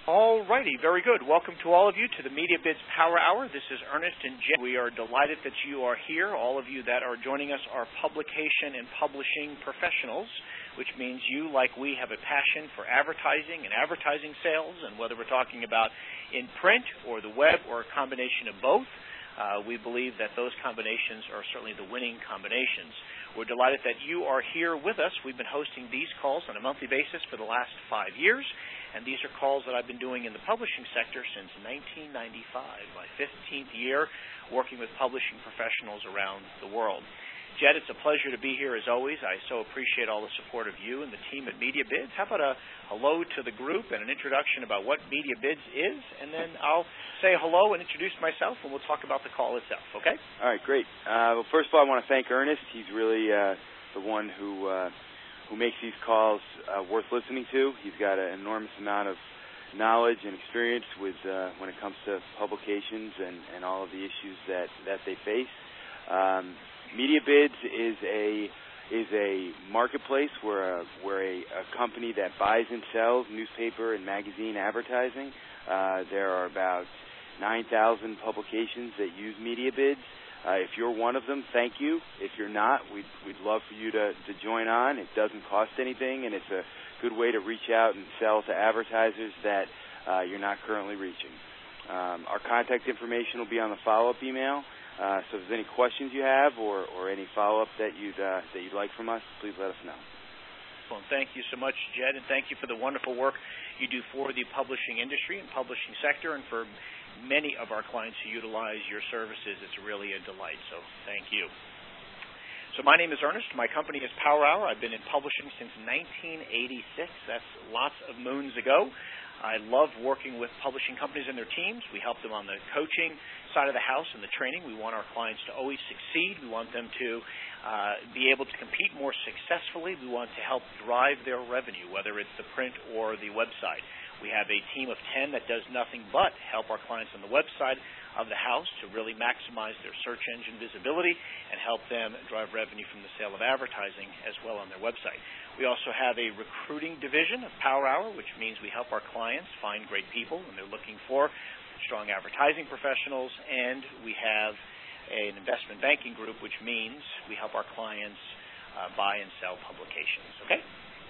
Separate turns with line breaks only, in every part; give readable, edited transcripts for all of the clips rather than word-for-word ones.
All righty, very good. Welcome to all of you to the MediaBids Power Hour. This is Ernest and Jen. We are delighted that you are here. All of you that are joining us are publication and publishing professionals, which means you, like we, have a passion for advertising and advertising sales, and whether we're talking about in print or the web or a combination of both, we believe that those combinations are certainly the winning combinations. We're delighted that you are here with us. We've been hosting these calls on a monthly basis for the last 5 years, and these are calls that I've been doing in the publishing sector since 1995, my 15th year working with publishing professionals around the world. Jed, it's a pleasure to be here as always. I so appreciate all the support of you and the team at MediaBids. How about a hello to the group and an introduction about what MediaBids is, and then I'll say hello and introduce myself, and we'll talk about the call itself, okay?
All right, great. Well, first of all, I want to thank Ernest. He's really the one who makes these calls worth listening to. He's got an enormous amount of knowledge and experience with when it comes to publications and all of the issues that they face. MediaBids is a marketplace where a company that buys and sells newspaper and magazine advertising. There are about 9,000 publications that use MediaBids. If you're one of them, thank you. If you're not, we'd love for you to join on. It doesn't cost anything, and it's a good way to reach out and sell to advertisers that you're not currently reaching. Our contact information will be on the follow-up email. So if there's any questions you have or any follow-up that you'd like from us, please let us know.
Well, thank you so much, Jed, and thank you for the wonderful work you do for the publishing industry and publishing sector, and for many of our clients who utilize your services. It's really a delight, so thank you. So my name is Ernest. My company is Power Hour. I've been in publishing since 1986. That's lots of moons ago. I love working with publishing companies and their teams. We help them on the coaching side of the house and the training. We want our clients to always succeed. We want them to be able to compete more successfully. We want to help drive their revenue, whether it's the print or the website. We have a team of 10 that does nothing but help our clients on the website of the house to really maximize their search engine visibility and help them drive revenue from the sale of advertising as well on their website. We also have a recruiting division of Power Hour, which means we help our clients find great people when they're looking for strong advertising professionals, and we have an investment banking group, which means we help our clients buy and sell publications. Okay?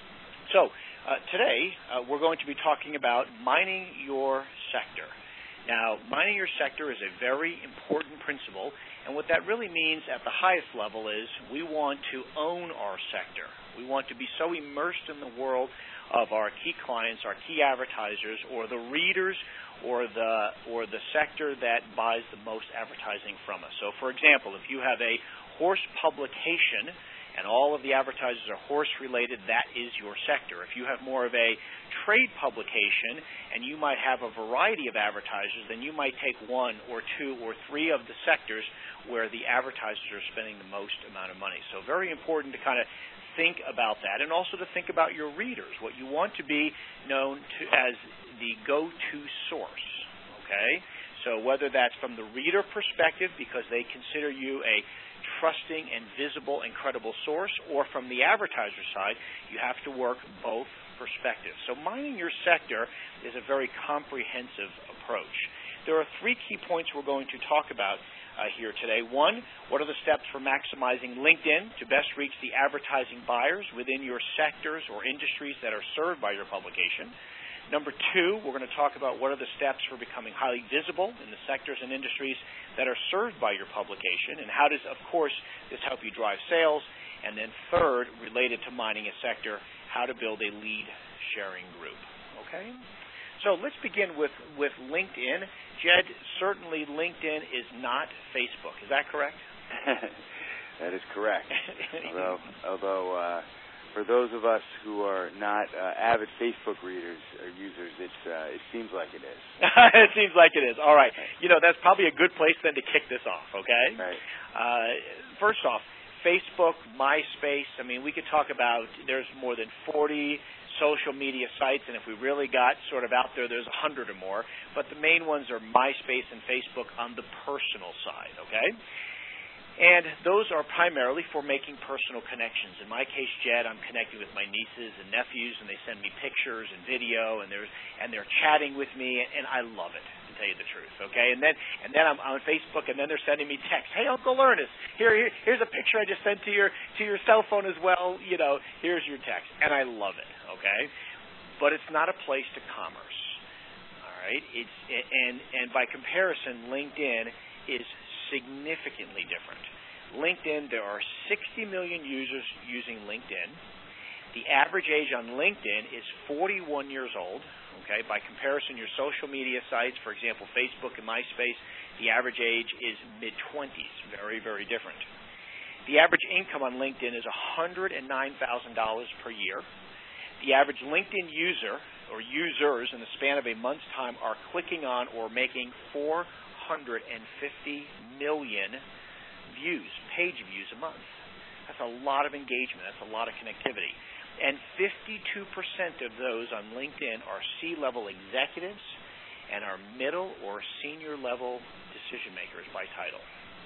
So today we're going to be talking about mining your sector. Now, mining your sector is a very important principle, and what that really means at the highest level is we want to own our sector. We want to be so immersed in the world of our key clients, our key advertisers, or the readers, or the sector that buys the most advertising from us. So, for example, if you have a horse publication and all of the advertisers are horse-related, that is your sector. If you have more of a trade publication and you might have a variety of advertisers, then you might take one or two or three of the sectors where the advertisers are spending the most amount of money. So very important to kind of think about that, and also to think about your readers, what you want to be known to as the go-to source, okay? So whether that's from the reader perspective because they consider you a trusting and visible and credible source, or from the advertiser side, you have to work both perspectives. So mining your sector is a very comprehensive approach. There are three key points we're going to talk about here today. One, what are the steps for maximizing LinkedIn to best reach the advertising buyers within your sectors or industries that are served by your publication? Number two, we're going to talk about what are the steps for becoming highly visible in the sectors and industries that are served by your publication, and how does, of course, this help you drive sales? And then third, related to mining a sector, how to build a lead sharing group. Okay? So let's begin with LinkedIn. Jed, certainly LinkedIn is not Facebook. Is that correct?
That is correct. Although for those of us who are not avid Facebook readers or users, it seems like it is.
It seems like it is. All right. You know, that's probably a good place then to kick this off, okay?
Right.
First off, Facebook, MySpace, I mean, we could talk about there's more than 40 social media sites, and if we really got sort of out there, there's 100 or more. But the main ones are MySpace and Facebook on the personal side, okay? And those are primarily for making personal connections. In my case, Jed, I'm connecting with my nieces and nephews, and they send me pictures and video, and they're chatting with me, and I love it, to tell you the truth. Okay, and then I'm on Facebook, and then they're sending me texts. Hey, Uncle Ernest, here's a picture I just sent to your cell phone as well. Here's your text, and I love it. Okay, but it's not a place to commerce. All right, and by comparison, LinkedIn is significantly different. LinkedIn, there are 60 million users using LinkedIn. The average age on LinkedIn is 41 years old. Okay, by comparison, your social media sites, for example, Facebook and MySpace, the average age is mid-20s. Very, very different. The average income on LinkedIn is $109,000 per year. The average LinkedIn user or users in the span of a month's time are clicking on or making 450 million views, page views a month. That's a lot of engagement. That's a lot of connectivity. And 52% of those on LinkedIn are C-level executives and are middle or senior level decision makers by title.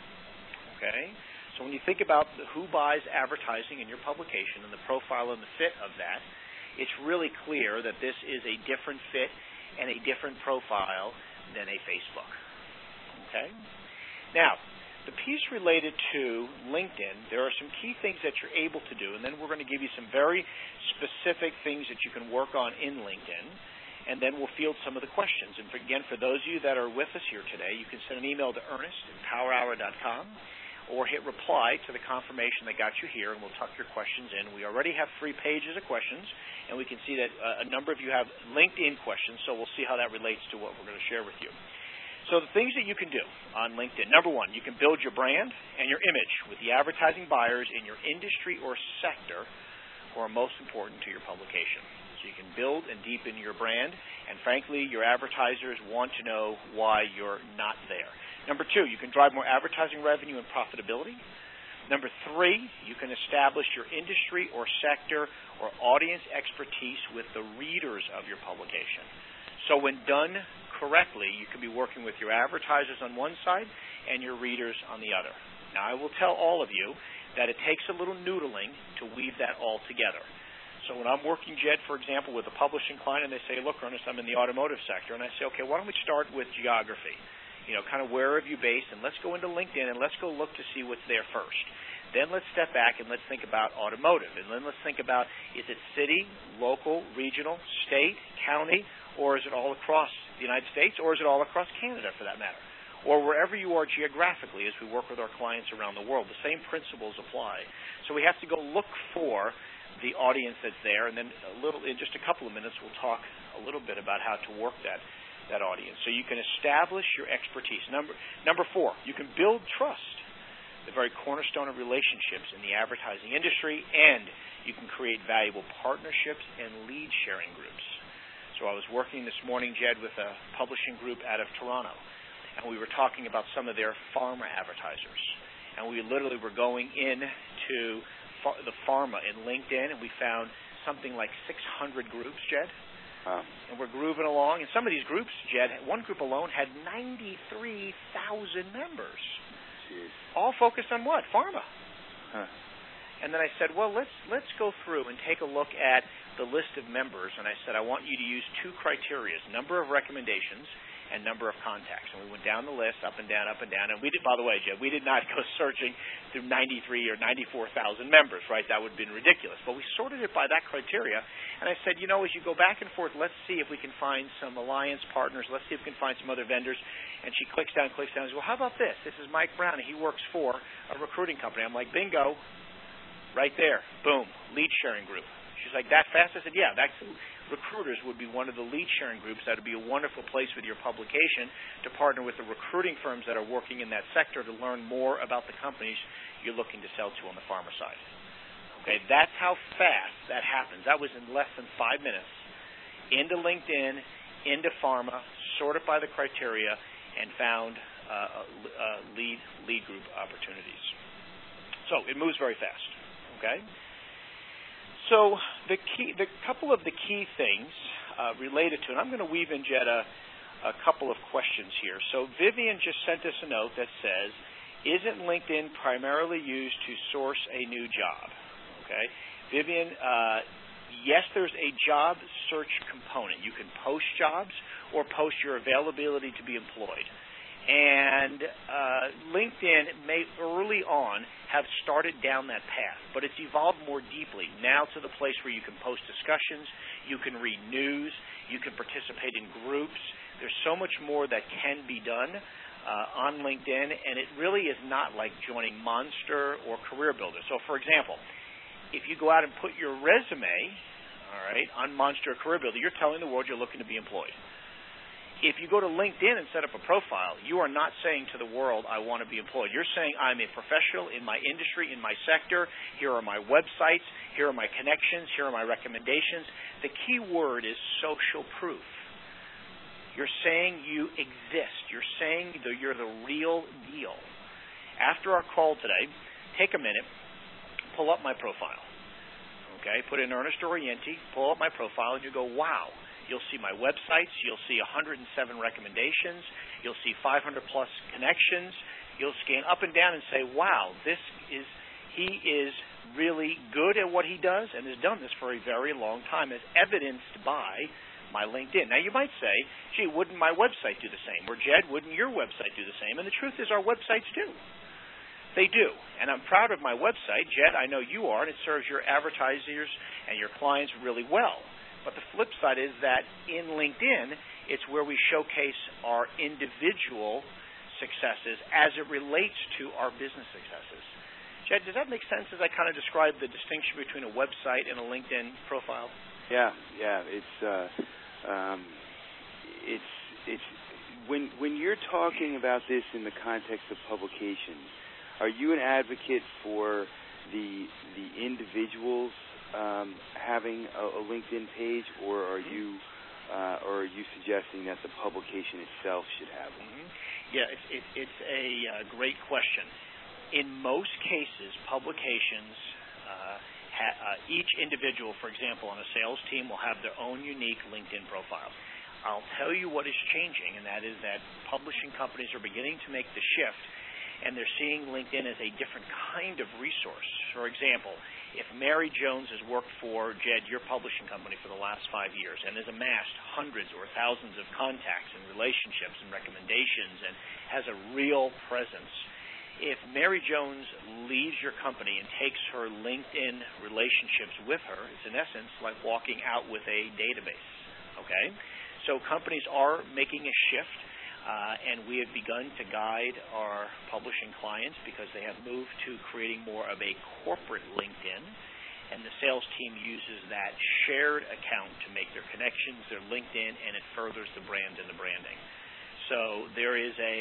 Okay? So when you think about who buys advertising in your publication and the profile and the fit of that, it's really clear that this is a different fit and a different profile than a Facebook. Okay? Now, the piece related to LinkedIn, there are some key things that you're able to do, and then we're going to give you some very specific things that you can work on in LinkedIn, and then we'll field some of the questions. And again, for those of you that are with us here today, you can send an email to Ernest@PowerHour.com or hit reply to the confirmation that got you here, and we'll tuck your questions in. We already have 3 pages of questions, and we can see that a number of you have LinkedIn questions, so we'll see how that relates to what we're going to share with you. So the things that you can do on LinkedIn. Number 1, you can build your brand and your image with the advertising buyers in your industry or sector who are most important to your publication. So you can build and deepen your brand, and frankly, your advertisers want to know why you're not there. Number 2, you can drive more advertising revenue and profitability. Number 3, you can establish your industry or sector or audience expertise with the readers of your publication. So when done correctly, you can be working with your advertisers on one side and your readers on the other. Now, I will tell all of you that it takes a little noodling to weave that all together. So when I'm working, Jed, for example, with a publishing client, and they say, look, Ernest, I'm in the automotive sector, and I say, okay, why don't we start with geography? Kind of where have you based, and let's go into LinkedIn, and let's go look to see what's there first. Then let's step back and let's think about automotive, and then let's think about, is it city, local, regional, state, county, or is it all across the United States, or is it all across Canada, for that matter? Or wherever you are geographically as we work with our clients around the world. The same principles apply. So we have to go look for the audience that's there, and then in just a couple of minutes we'll talk a little bit about how to work that audience. So you can establish your expertise. Number 4, you can build trust, the very cornerstone of relationships in the advertising industry, and you can create valuable partnerships and lead sharing groups. So I was working this morning, Jed, with a publishing group out of Toronto, and we were talking about some of their pharma advertisers. And we literally were going into the pharma in LinkedIn, and we found something like 600 groups, Jed. And we're grooving along. And some of these groups, Jed, one group alone had 93,000 members.
Jeez.
All focused on what? Pharma. And then I said, well, let's go through and take a look at the list of members, and I said, I want you to use 2 criteria, number of recommendations and number of contacts. And we went down the list, up and down, and we did, by the way, Jed, we did not go searching through 93 or 94,000 members, right? That would have been ridiculous. But we sorted it by that criteria, and I said, as you go back and forth, let's see if we can find some alliance partners. Let's see if we can find some other vendors. And she clicks down, and says, well, how about this? This is Mike Brown, and he works for a recruiting company. I'm like, bingo, right there, boom, lead sharing group. She's like, that fast? I said, yeah, recruiters would be one of the lead sharing groups. That would be a wonderful place with your publication to partner with the recruiting firms that are working in that sector to learn more about the companies you're looking to sell to on the pharma side. Okay, that's how fast that happens. That was in less than 5 minutes. Into LinkedIn, into pharma, sorted by the criteria, and found lead group opportunities. So it moves very fast. Okay. So the couple of the key things related to, and I'm going to weave in, Jed, a couple of questions here. So Vivian just sent us a note that says, Isn't LinkedIn primarily used to source a new job? Okay. Vivian, yes, there's a job search component. You can post jobs or post your availability to be employed. And LinkedIn may early on have started down that path, but it's evolved more deeply now to the place where you can post discussions, you can read news, you can participate in groups. There's so much more that can be done on LinkedIn, and it really is not like joining Monster or Career Builder. So, for example, if you go out and put your resume, all right, on Monster or Career Builder, you're telling the world you're looking to be employed. If you go to LinkedIn and set up a profile, you are not saying to the world, I want to be employed. You're saying, I'm a professional in my industry, in my sector. Here are my websites. Here are my connections. Here are my recommendations. The key word is social proof. You're saying you exist. You're saying that you're the real deal. After our call today, take a minute, pull up my profile. Okay, put in Ernest Orienti, pull up my profile, and you go, wow. You'll see my websites. You'll see 107 recommendations. You'll see 500-plus connections. You'll scan up and down and say, wow, he is really good at what he does and has done this for a very long time, as evidenced by my LinkedIn. Now, you might say, gee, wouldn't my website do the same? Or, Jed, wouldn't your website do the same? And the truth is our websites do. They do. And I'm proud of my website. Jed, I know you are, and it serves your advertisers and your clients really well. But the flip side is that in LinkedIn, it's where we showcase our individual successes as it relates to our business successes. Jed, does that make sense as I kind of describe the distinction between a website and a LinkedIn profile?
Yeah. It's when you're talking about this in the context of publications, are you an advocate for the individuals having a LinkedIn page, or are you suggesting that the publication itself should have one?
Yeah, it's a great question. In most cases, publications, each individual, for example, on a sales team will have their own unique LinkedIn profile. I'll tell you what is changing, and that is that publishing companies are beginning to make the shift, and they're seeing LinkedIn as a different kind of resource. For example, if Mary Jones has worked for, Jed, your publishing company for the last 5 years and has amassed hundreds or thousands of contacts and relationships and recommendations and has a real presence, if Mary Jones leaves your company and takes her LinkedIn relationships with her, it's in essence like walking out with a database, okay? So companies are making a shift. And we have begun to guide our publishing clients because they have moved to creating more of a corporate LinkedIn, and the sales team uses that shared account to make their connections, their LinkedIn, and it furthers the brand and the branding. So there is a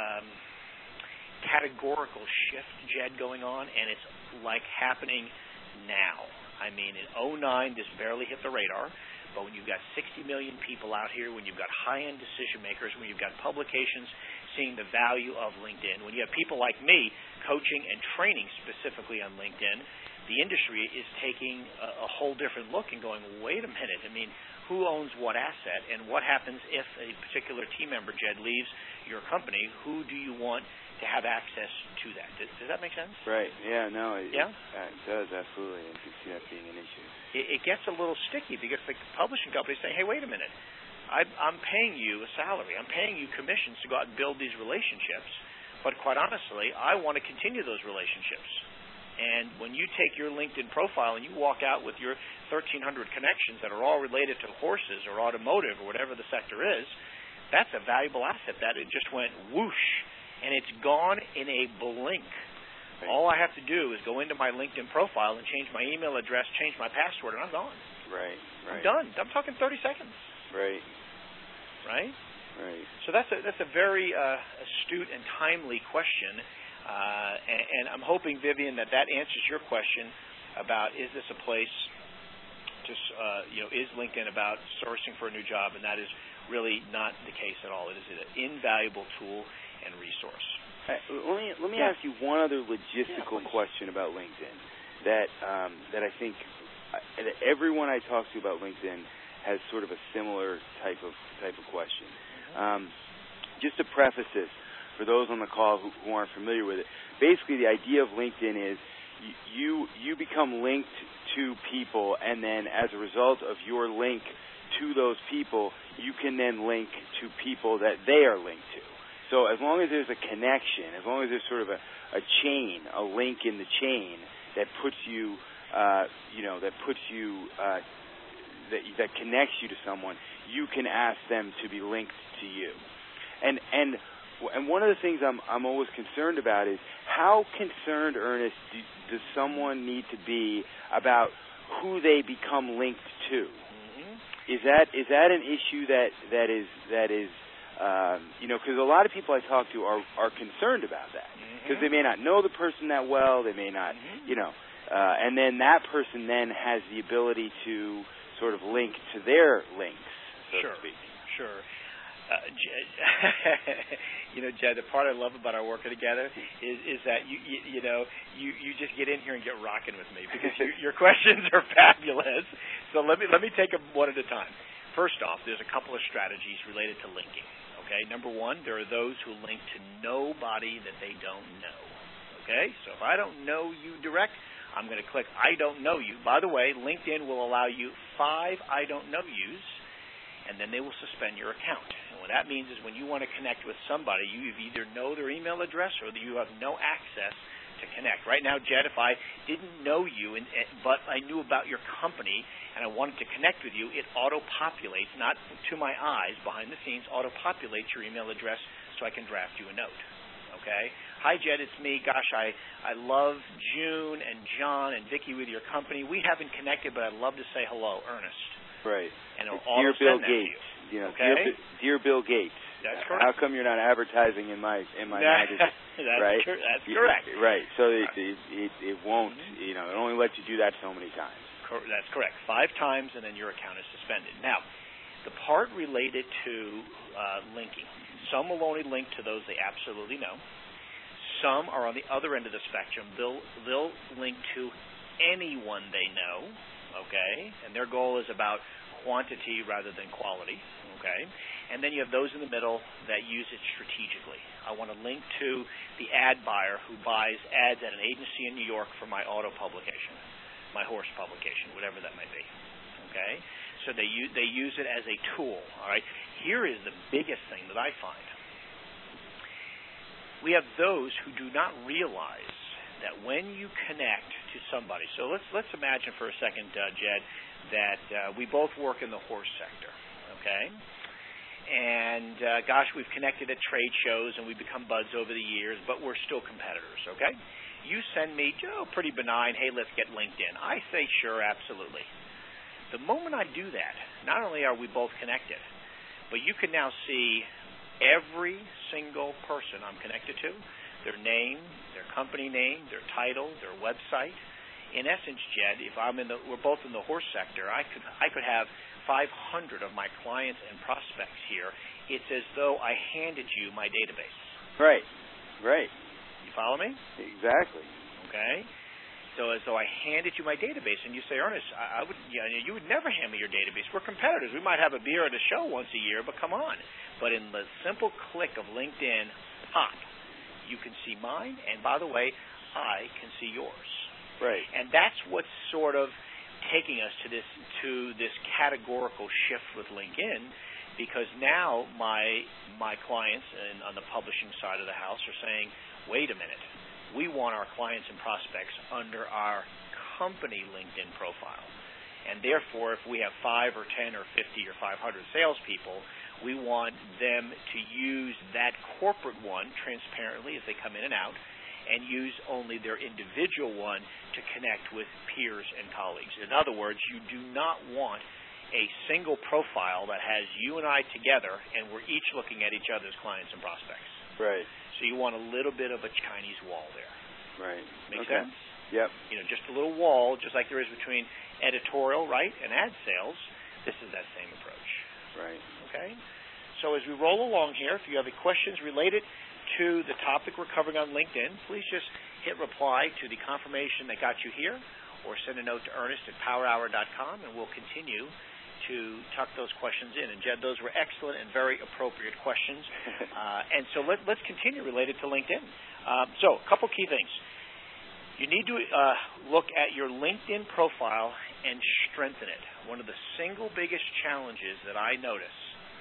categorical shift, Jed, going on, and it's like happening now. I mean, in 2009, this barely hit the radar. But when you've got 60 million people out here, when you've got high-end decision makers, when you've got publications seeing the value of LinkedIn, when you have people like me coaching and training specifically on LinkedIn, the industry is taking a whole different look and going, wait a minute, I mean, who owns what asset, and what happens if a particular team member, Jed, leaves your company? Who do you want to have access to that? Does that make sense?
Right. Yeah, no. It does, absolutely. I can see that being an issue.
It gets a little sticky because the publishing companies say, hey, wait a minute. I'm paying you a salary. I'm paying you commissions to go out and build these relationships. But quite honestly, I want to continue those relationships. And when you take your LinkedIn profile and you walk out with your 1,300 connections that are all related to horses or automotive or whatever the sector is, that's a valuable asset that it just went whoosh, and it's gone in a blink. Right. All I have to do is go into my LinkedIn profile and change my email address, change my password, and I'm gone.
Right.
I'm done. I'm talking 30 seconds.
Right.
So that's a very astute and timely question, and I'm hoping, Vivian, that answers your question about is this a place to, is LinkedIn about sourcing for a new job, and that is really not the case at all. It is an invaluable tool and resource.
Let me ask you one other logistical question about LinkedIn that I think that everyone I talk to about LinkedIn has sort of a similar type of question. Just to preface this, for those on the call who aren't familiar with it, basically the idea of LinkedIn is you become linked to people, and then as a result of your link to those people, you can then link to people that they are linked to. So as long as there's a connection, as long as there's sort of a chain, a link in the chain that puts you, that connects you to someone, you can ask them to be linked to you. And one of the things I'm always concerned about is how concerned, Ernest, does someone need to be about who they become linked to? Mm-hmm. Is that an issue that is because a lot of people I talk to are concerned about that because they may not know the person that well, they may not, and then that person then has the ability to sort of link to their links, so to speak.
Sure. Jed, the part I love about our working together is that you just get in here and get rocking with me because your questions are fabulous. So let me take them one at a time. First off, there's a couple of strategies related to linking. Okay, number one, there are those who link to nobody that they don't know. Okay, so if I don't know you direct, I'm going to click I don't know you. By the way, LinkedIn will allow you 5 I don't know yous, and then they will suspend your account. And what that means is when you want to connect with somebody, you either know their email address or you have no access to connect. Right now, Jed, if I didn't know you, but I knew about your company and I wanted to connect with you, it auto-populates, not to my eyes, behind the scenes, auto-populates your email address so I can draft you a note. Okay? Hi, Jed, it's me. Gosh, I love June and John and Vicki with your company. We haven't connected, but I'd love to say hello, Ernest.
Right.
And it'll
Dear Bill
Gates.
To you.
Okay?
Dear Bill Gates.
That's correct.
How come you're not advertising in my magazine? Right?
That's correct.
Right. So it won't. It only lets you do that so many times.
That's correct. 5 times, and then your account is suspended. Now, the part related to linking. Some will only link to those they absolutely know. Some are on the other end of the spectrum. They'll link to anyone they know. Okay, and their goal is about quantity rather than quality. Okay. And then you have those in the middle that use it strategically. I want to link to the ad buyer who buys ads at an agency in New York for my auto publication, my horse publication, whatever that may be. Okay? So they use it as a tool. All right? Here is the biggest thing that I find. We have those who do not realize that when you connect to somebody, so let's imagine for a second, Jed, that we both work in the horse sector. Okay? And, gosh, we've connected at trade shows and we've become buds over the years, but we're still competitors, okay? You send me, pretty benign, hey, let's get LinkedIn. I say, sure, absolutely. The moment I do that, not only are we both connected, but you can now see every single person I'm connected to, their name, their company name, their title, their website. In essence, Jed, if we're both in the horse sector, I could have 500 of my clients and prospects here. It's as though I handed you my database.
Right.
You follow me?
Exactly.
Okay. So as though I handed you my database, and you say, Ernest, you would never hand me your database. We're competitors. We might have a beer at a show once a year, but come on. But in the simple click of LinkedIn, pop, you can see mine, and by the way, I can see yours.
Right.
And that's what's sort of taking us to this categorical shift with LinkedIn, because now my clients on the publishing side of the house are saying, wait a minute, we want our clients and prospects under our company LinkedIn profile. And therefore, if we have 5 or 10 or 50 or 500 salespeople, we want them to use that corporate one transparently as they come in and out, and use only their individual one to connect with peers and colleagues. In other words, you do not want a single profile that has you and I together, and we're each looking at each other's clients and prospects.
Right.
So you want a little bit of a Chinese wall there.
Right.
Make sense?
Yep.
Just a little wall, just like there is between editorial, right, and ad sales. This is that same approach.
Right.
Okay? So as we roll along here, if you have any questions related to the topic we're covering on LinkedIn, please just hit reply to the confirmation that got you here, or send a note to Ernest at powerhour.com, and we'll continue to tuck those questions in. And, Jed, those were excellent and very appropriate questions. And so let's continue related to LinkedIn. So a couple key things. You need to look at your LinkedIn profile and strengthen it. One of the single biggest challenges that I notice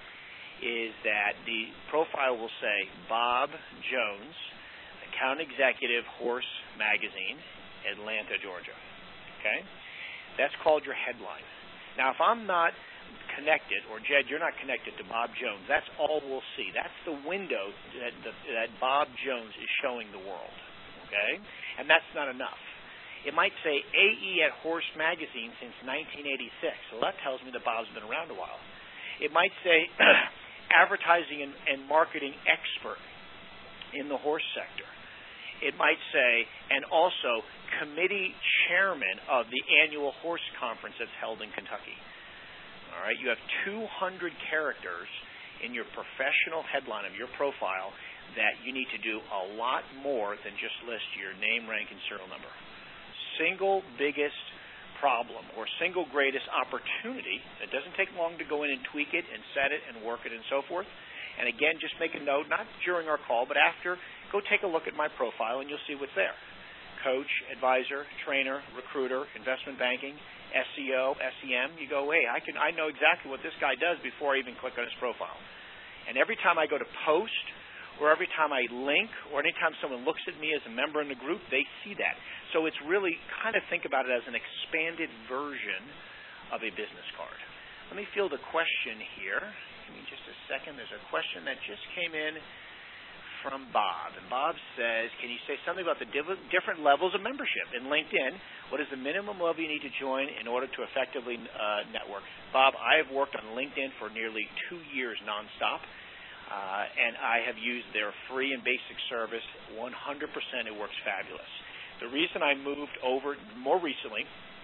is that the profile will say Bob Jones, Account Executive, Horse Magazine, Atlanta, Georgia. Okay? That's called your headline. Now, if I'm not connected, or Jed, you're not connected to Bob Jones, that's all we'll see. That's the window that Bob Jones is showing the world. Okay? And that's not enough. It might say AE at Horse Magazine since 1986. So that tells me that Bob's been around a while. It might say advertising and marketing expert in the horse sector. It might say, and also committee chairman of the annual horse conference that's held in Kentucky. All right, you have 200 characters in your professional headline of your profile that you need to do a lot more than just list your name, rank, and serial number. Single biggest problem or single greatest opportunity, it doesn't take long to go in and tweak it and set it and work it and so forth. And again, just make a note, not during our call, but after, go take a look at my profile and you'll see what's there. Coach, advisor, trainer, recruiter, investment banking, SEO, SEM. You go, hey, I know exactly what this guy does before I even click on his profile. And every time I go to post, or every time I link, or anytime someone looks at me as a member in the group, they see that. So it's really kind of think about it as an expanded version of a business card. Let me field a question here. Give me just a second. There's a question that just came in from Bob. And Bob says, can you say something about the different levels of membership in LinkedIn? What is the minimum level you need to join in order to effectively network? Bob, I have worked on LinkedIn for nearly 2 years nonstop. And I have used their free and basic service 100%. It works fabulous. The reason I moved over more recently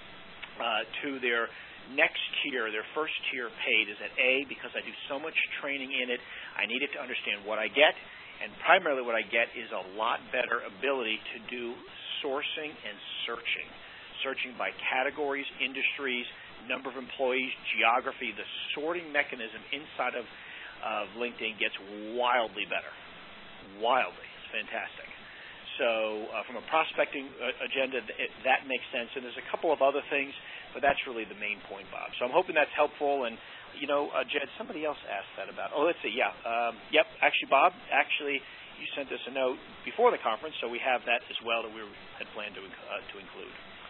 to their next tier, their first tier paid, is at A, because I do so much training in it, I needed to understand what I get, and primarily what I get is a lot better ability to do sourcing and searching by categories, industries, number of employees, geography. The sorting mechanism inside of LinkedIn gets wildly better. Wildly. It's fantastic. So from a prospecting agenda, that makes sense. And there's a couple of other things, but that's really the main point, Bob. So I'm hoping that's helpful. And, Jed, somebody else asked that about, let's see, yeah. Yep, actually, Bob, you sent us a note before the conference, so we have that as well that we had planned to include.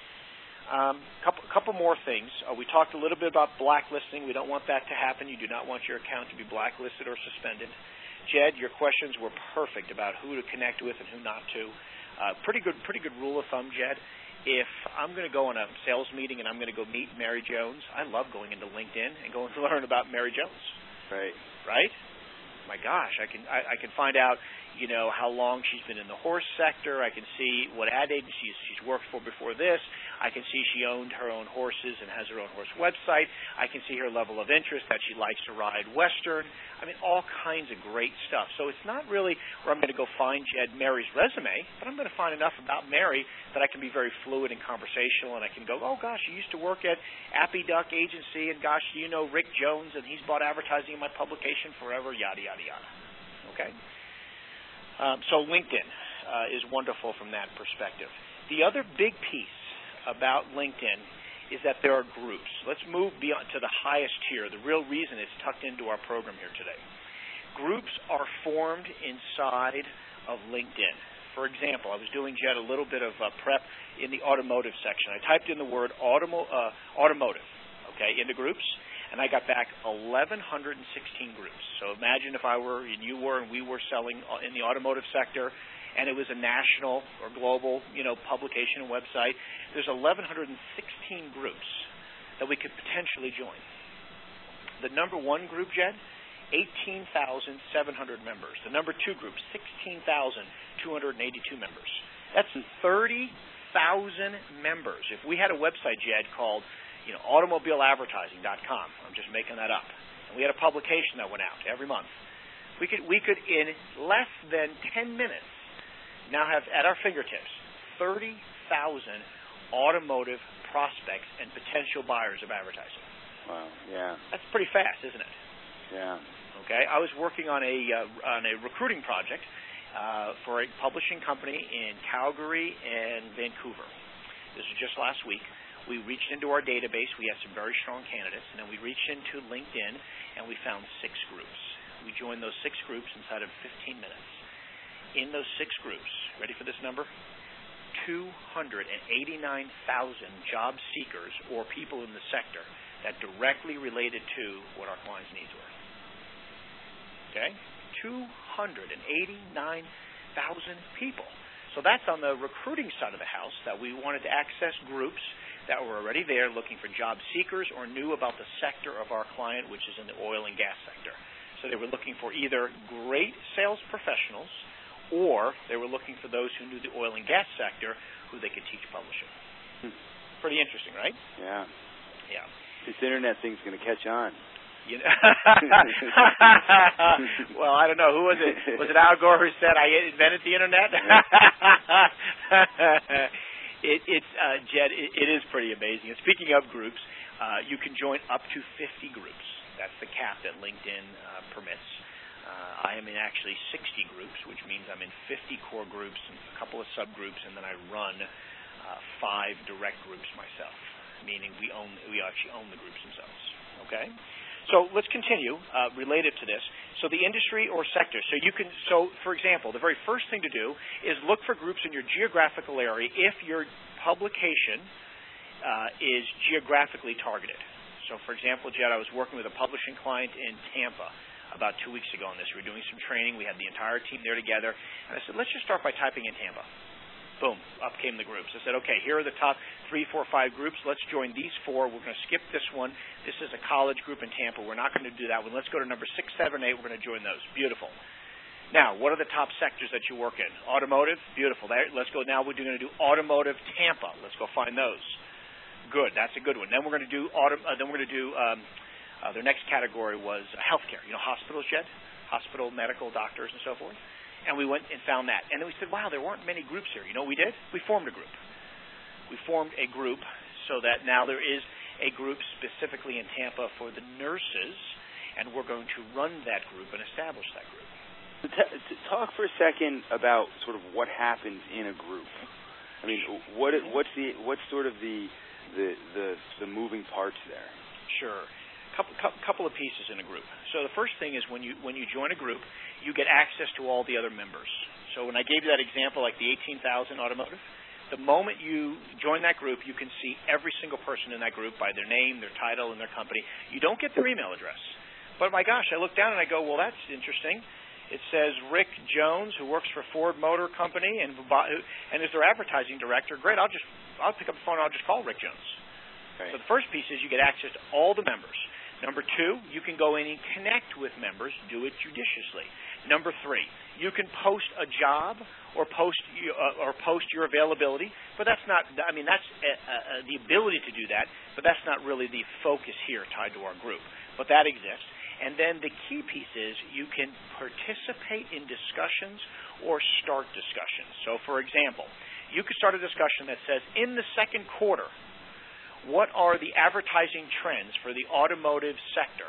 Couple more things. We talked a little bit about blacklisting. We don't want that to happen. You do not want your account to be blacklisted or suspended. Jed, your questions were perfect about who to connect with and who not to. Pretty good rule of thumb, Jed. If I'm going to go on a sales meeting and I'm going to go meet Mary Jones, I love going into LinkedIn and going to learn about Mary Jones. Right? My gosh, I can find out, how long she's been in the horse sector. I can see what ad agencies she's worked for before this. I can see she owned her own horses and has her own horse website. I can see her level of interest, that she likes to ride Western. I mean, all kinds of great stuff. So it's not really where I'm going to go find Jed Mary's resume, but I'm going to find enough about Mary that I can be very fluid and conversational, and I can go, oh, gosh, you used to work at Appy Duck Agency, and gosh, do you know Rick Jones, and he's bought advertising in my publication forever, yada, yada, yada. Okay? So LinkedIn is wonderful from that perspective. The other big piece about LinkedIn is that there are groups. Let's move beyond to the highest tier, the real reason it's tucked into our program here today. Groups are formed inside of LinkedIn. For example, I was doing, Jed, a little bit of prep in the automotive section. I typed in the word automotive, into groups, and I got back 1,116 groups. So imagine if I were, and you were, and we were selling in the automotive sector, and it was a national or global, publication and website. There's 1,116 groups that we could potentially join. The number one group, Jed, 18,700 members. The number two group, 16,282 members. That's 30,000 members. If we had a website, Jed, called automobileadvertising.com, I'm just making that up, and we had a publication that went out every month, we could in less than 10 minutes now have at our fingertips 30,000 automotive prospects and potential buyers of advertising.
Wow. Yeah.
That's pretty fast, isn't it?
Yeah.
Okay. I was working on a recruiting project for a publishing company in Calgary and Vancouver. This was just last week. We reached into our database. We had some very strong candidates, and then we reached into LinkedIn, and we found 6 groups. We joined those 6 groups inside of 15 minutes. In those 6 groups, ready for this number? 289,000 job seekers or people in the sector that directly related to what our clients' needs were. Okay? 289,000 people. So that's on the recruiting side of the house, that we wanted to access groups that were already there looking for job seekers or knew about the sector of our client, which is in the oil and gas sector. So they were looking for either great sales professionals or they were looking for those who knew the oil and gas sector who they could teach publishing. Pretty interesting, right?
Yeah.
Yeah.
This internet thing's going to catch on.
You know, well, I don't know. Who was it? Was it Al Gore who said, I invented the internet? Jed, it is pretty amazing. And speaking of groups, you can join up to 50 groups. That's the cap that LinkedIn permits. I am in actually 60 groups, which means I'm in 50 core groups and a couple of subgroups, and then I run 5 direct groups myself, meaning we actually own the groups themselves. Okay? So let's continue related to this. So the industry or sector. So for example, the very first thing to do is look for groups in your geographical area if your publication is geographically targeted. So for example, Jed, I was working with a publishing client in Tampa about 2 weeks ago on this. We were doing some training. We had the entire team there together. And I said, let's just start by typing in Tampa. Boom, up came the groups. I said, okay, here are the top 3, 4, 5 groups. Let's join these 4. We're going to skip this one. This is a college group in Tampa. We're not going to do that one. Let's go to number 6, 7, 8. We're going to join those. Beautiful. Now, what are the top sectors that you work in? Automotive? Beautiful. Let's go. Now we're going to do automotive Tampa. Let's go find those. Good. That's a good one. Then we're going to do their next category was healthcare. You know, hospitals, Jed? Hospital, medical, doctors, and so forth. And we went and found that. And then we said, wow, there weren't many groups here. You know what we did? We formed a group. We formed a group so that now there is a group specifically in Tampa for the nurses, and we're going to run that group and establish that group.
Talk for a second about sort of what happens in a group. I mean, what's sort of the moving parts there?
Sure. Couple of pieces in a group. So the first thing is when you join a group, you get access to all the other members. So when I gave you that example, like the 18,000 automotive, the moment you join that group, you can see every single person in that group by their name, their title, and their company. You don't get their email address. But my gosh, I look down and I go, well, that's interesting. It says Rick Jones, who works for Ford Motor Company and is their advertising director. Great, I'll pick up the phone and I'll just call Rick Jones.
Right.
So the first piece is you get access to all the members. Number 2, you can go in and connect with members. Do it judiciously. Number 3, you can post a job or post your availability, but that's not. I mean, that's the ability to do that, but that's not really the focus here tied to our group. But that exists. And then the key piece is you can participate in discussions or start discussions. So, for example, you could start a discussion that says, in the second quarter, what are the advertising trends for the automotive sector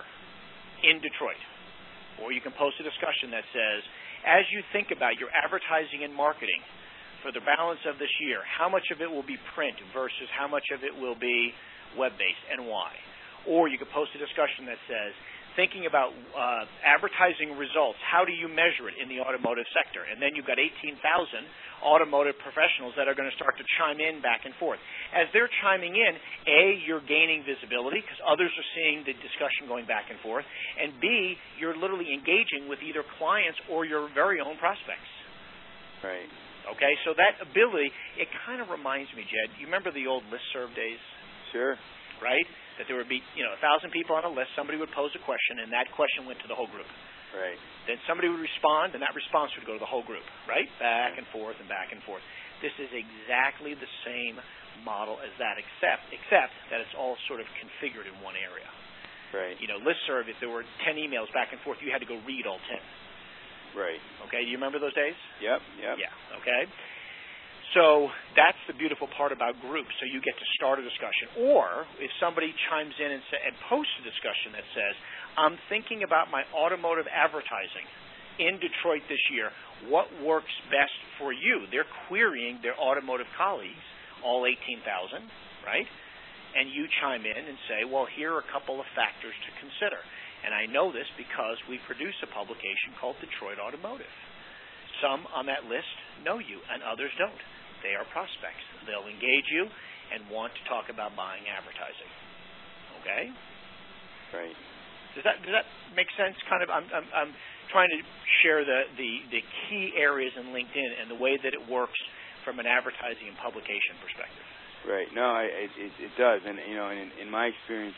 in Detroit? Or you can post a discussion that says, as you think about your advertising and marketing for the balance of this year, how much of it will be print versus how much of it will be web-based and why? Or you could post a discussion that says, thinking about advertising results, how do you measure it in the automotive sector? And then you've got 18,000 automotive professionals that are going to start to chime in back and forth. As they're chiming in, A, you're gaining visibility because others are seeing the discussion going back and forth, and B, you're literally engaging with either clients or your very own prospects.
Right.
Okay, so that ability, it kind of reminds me, Jed, you remember the old listserv days?
Sure.
Right? That there would be, 1,000 people on a list, somebody would pose a question, and that question went to the whole group.
Right.
Then somebody would respond, and that response would go to the whole group, right? Back and forth and back and forth. This is exactly the same model as that, except that it's all sort of configured in one area.
Right.
Listserv, if there were 10 emails back and forth, you had to go read all 10.
Right.
Okay, do you remember those days?
Yep.
Yeah, okay. So that's the beautiful part about groups. So you get to start a discussion. Or if somebody chimes in and posts a discussion that says, I'm thinking about my automotive advertising in Detroit this year. What works best for you? They're querying their automotive colleagues, all 18,000, right? And you chime in and say, well, here are a couple of factors to consider. And I know this because we produce a publication called Detroit Automotive. Some on that list know you, and others don't. They are prospects. They'll engage you and want to talk about buying advertising. Okay?
Right.
Does that make sense? Kind of. I'm trying to share the key areas in LinkedIn and the way that it works from an advertising and publication perspective.
Right. No, it does, and in my experience,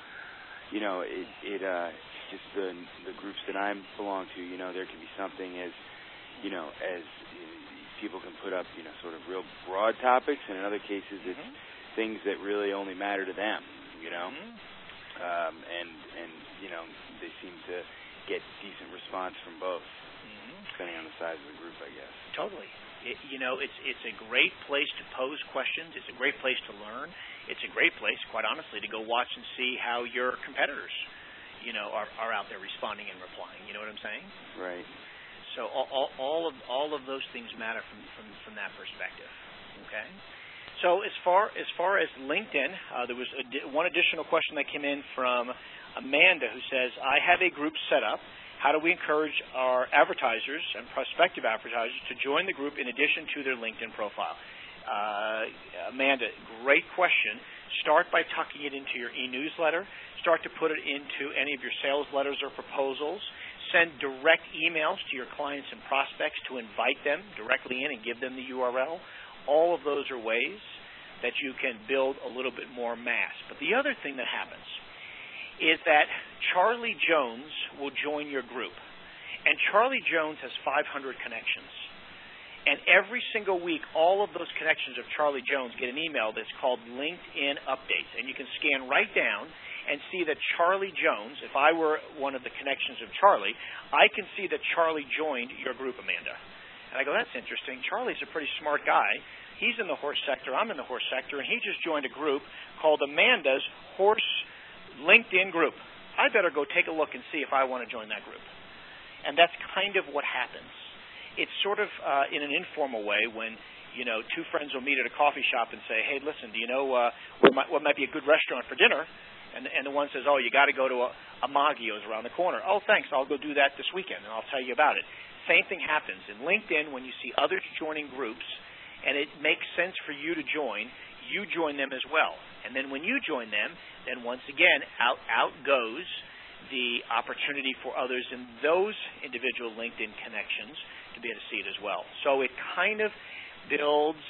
just the groups that I belong to, there can be something as people can put up, sort of real broad topics, and in other cases it's things that really only matter to them, and they seem to get decent response from both, depending on the size of the group, I guess.
Totally. It's a great place to pose questions. It's a great place to learn. It's a great place, quite honestly, to go watch and see how your competitors, are out there responding and replying. You know what I'm saying?
Right.
So all of those things matter from that perspective. Okay. So as far as LinkedIn, there was one additional question that came in from Amanda, who says, I have a group set up. How do we encourage our advertisers and prospective advertisers to join the group in addition to their LinkedIn profile? Amanda, great question. Start by tucking it into your e-newsletter. Start to put it into any of your sales letters or proposals. Send direct emails to your clients and prospects to invite them directly in and give them the URL. All of those are ways that you can build a little bit more mass. But the other thing that happens is that Charlie Jones will join your group. And Charlie Jones has 500 connections. And every single week, all of those connections of Charlie Jones get an email that's called LinkedIn Updates. And you can scan right down and see that Charlie Jones, if I were one of the connections of Charlie, I can see that Charlie joined your group, Amanda. And I go, that's interesting. Charlie's a pretty smart guy. He's in the horse sector. I'm in the horse sector. And he just joined a group called Amanda's Horse LinkedIn Group. I better go take a look and see if I want to join that group. And that's kind of what happens. It's sort of in an informal way when, two friends will meet at a coffee shop and say, hey, listen, do you know what might be a good restaurant for dinner? And the one says, oh, you got to go to a Maggio's around the corner. Oh, thanks, I'll go do that this weekend, and I'll tell you about it. Same thing happens. In LinkedIn, when you see others joining groups, and it makes sense for you to join, you join them as well. And then when you join them, then once again, out goes the opportunity for others in those individual LinkedIn connections to be able to see it as well. So it kind of builds,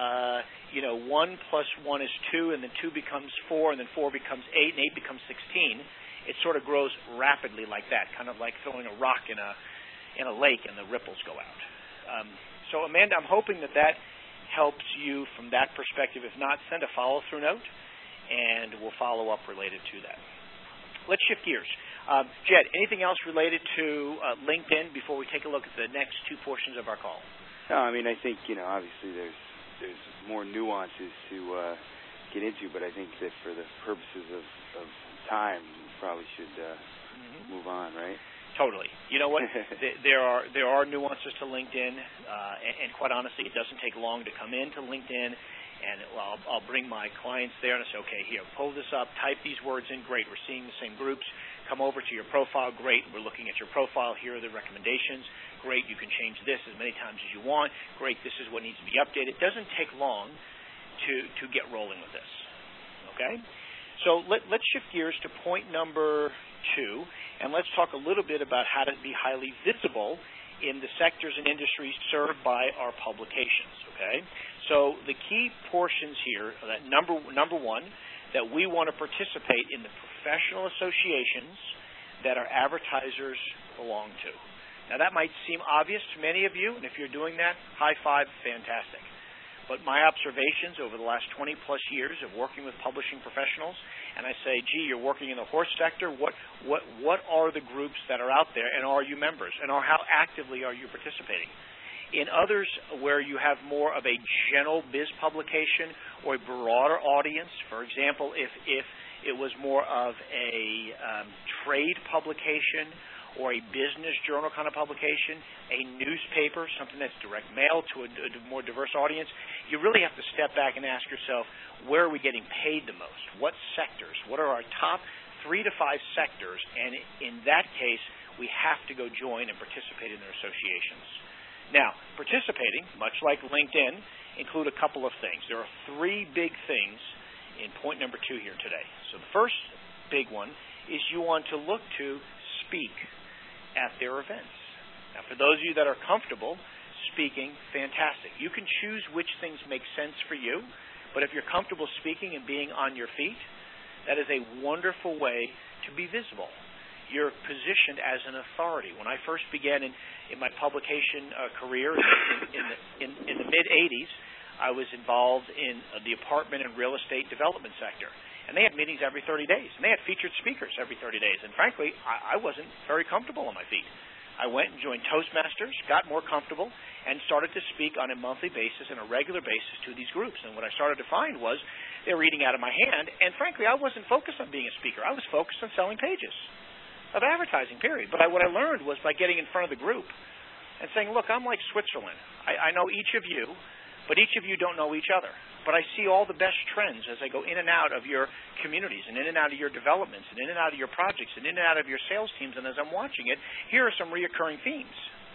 1 plus 1 is 2, and then 2 becomes 4, and then 4 becomes 8, and 8 becomes 16. It sort of grows rapidly like that, kind of like throwing a rock in a lake and the ripples go out. So, Amanda, I'm hoping that helps you from that perspective. If not, send a follow-through note, and we'll follow up related to that. Let's shift gears. Jed, anything else related to LinkedIn before we take a look at the next two portions of our call?
No, I mean, I think, obviously there's more nuances to get into, but I think that for the purposes of time, we probably should move on, right?
Totally. You know what? there are nuances to LinkedIn, and quite honestly, it doesn't take long to come into LinkedIn, and I'll bring my clients there and I say, okay, here, pull this up, type these words in, great, we're seeing the same groups. Come over to your profile, great, we're looking at your profile, here are the recommendations, great, you can change this as many times as you want, great, this is what needs to be updated. It doesn't take long to get rolling with this, okay? So let's shift gears to point number 2, and let's talk a little bit about how to be highly visible in the sectors and industries served by our publications, okay? So the key portions here are that number one, that we want to participate in the professional associations that our advertisers belong to. Now that might seem obvious to many of you, and if you're doing that, high five, fantastic. But my observations over the last 20 plus years of working with publishing professionals, and I say, gee, you're working in the horse sector, what are the groups that are out there, and are you members, and how actively are you participating? In others where you have more of a general biz publication or a broader audience, for example, if it was more of a trade publication or a business journal kind of publication, a newspaper, something that's direct mail to a more diverse audience, you really have to step back and ask yourself, where are we getting paid the most? What sectors? What are our top 3 to 5 sectors? And in that case, we have to go join and participate in their associations. Now, participating, much like LinkedIn, include a couple of things. There are 3 big things in point number 2 here today. So the first big one is you want to look to speak at their events. Now, for those of you that are comfortable speaking, fantastic. You can choose which things make sense for you, but if you're comfortable speaking and being on your feet, that is a wonderful way to be visible. You're positioned as an authority. When I first began in my publication career in the mid-'80s, I was involved in the apartment and real estate development sector. And they had meetings every 30 days. And they had featured speakers every 30 days. And frankly, I wasn't very comfortable on my feet. I went and joined Toastmasters, got more comfortable, and started to speak on a monthly basis and a regular basis to these groups. And what I started to find was they were eating out of my hand. And frankly, I wasn't focused on being a speaker. I was focused on selling pages of advertising, period. But what I learned was by getting in front of the group and saying, look, I'm like Switzerland. I know each of you, but each of you don't know each other. But I see all the best trends as I go in and out of your communities and in and out of your developments and in and out of your projects and in and out of your sales teams. And as I'm watching it, here are some reoccurring themes.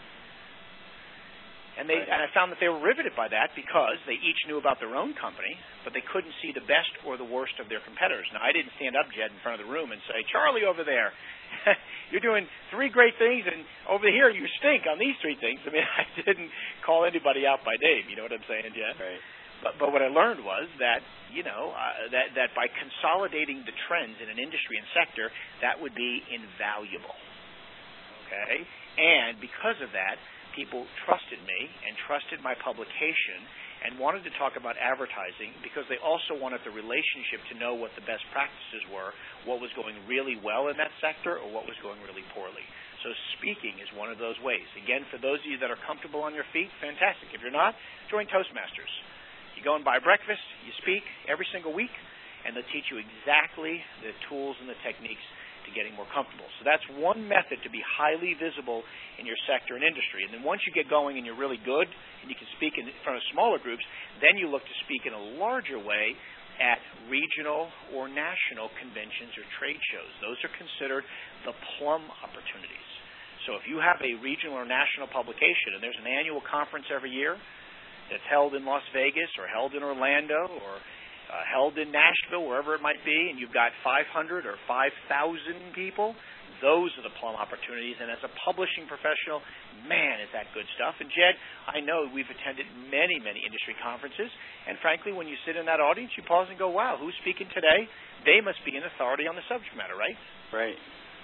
And I found that they were riveted by that because they each knew about their own company, but they couldn't see the best or the worst of their competitors. Now, I didn't stand up, Jed, in front of the room and say, Charlie over there, you're doing 3 great things, and over here you stink on these 3 things. I mean, I didn't call anybody out by name. You know what I'm saying, Jed?
Right.
But what I learned was that, that by consolidating the trends in an industry and sector, that would be invaluable. Okay? And because of that, people trusted me and trusted my publication and wanted to talk about advertising because they also wanted the relationship to know what the best practices were, what was going really well in that sector or what was going really poorly. So speaking is one of those ways. Again, for those of you that are comfortable on your feet, fantastic. If you're not, join Toastmasters. You go and buy breakfast, you speak every single week, and they'll teach you exactly the tools and the techniques to getting more comfortable. So that's one method to be highly visible in your sector and industry. And then once you get going and you're really good and you can speak in front of smaller groups, then you look to speak in a larger way at regional or national conventions or trade shows. Those are considered the plum opportunities. So if you have a regional or national publication and there's an annual conference every year that's held in Las Vegas or held in Orlando or held in Nashville, wherever it might be, and you've got 500 or 5,000 people, those are the plum opportunities. And as a publishing professional, man, is that good stuff. And Jed, I know we've attended many, many industry conferences, and frankly, when you sit in that audience, you pause and go, wow, who's speaking today? They must be an authority on the subject matter, right?
Right.